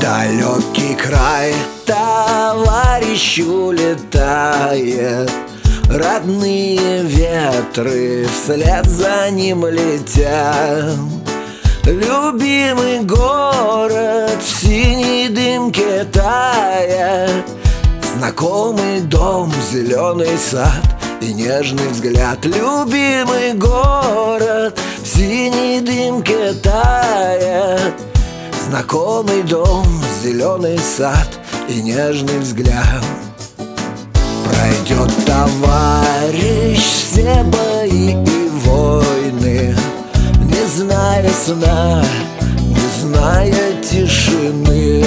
далекий край товарищ улетает, родные ветры вслед за ним летят. Любимый город в синей дымке тает, знакомый дом, зеленый сад и нежный взгляд. Любимый город в синей дымке тает, знакомый дом, зеленый сад и нежный взгляд. Пройдет товарищ все бои и войны, не зная сна, не зная тишины.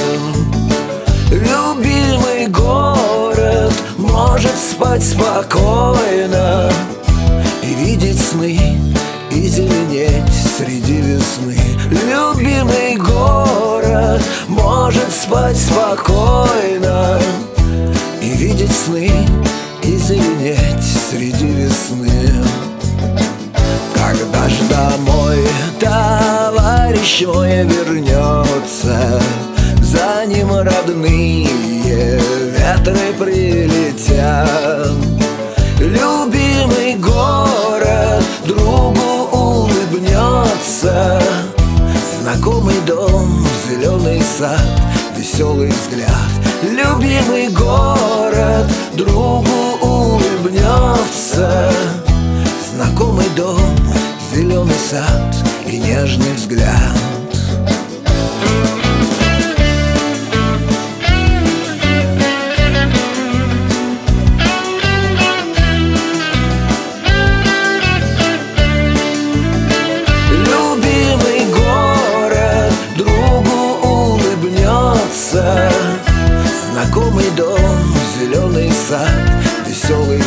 Любимый город может спать спокойно и видеть сны, и зеленеть среди весны. Любимый город может спать спокойно и видеть сны, и зеленеть среди весны. Когда ж домой товарищ мой вернется, за ним родные ветры прилетят. Любимый город другу улыбнется, знакомый дом, зеленый сад, веселый взгляд. Любимый город другу улыбнется, знакомый дом, зеленый сад и нежный взгляд. Любимый город другу улыбнется, знакомый дом, зеленый сад, веселый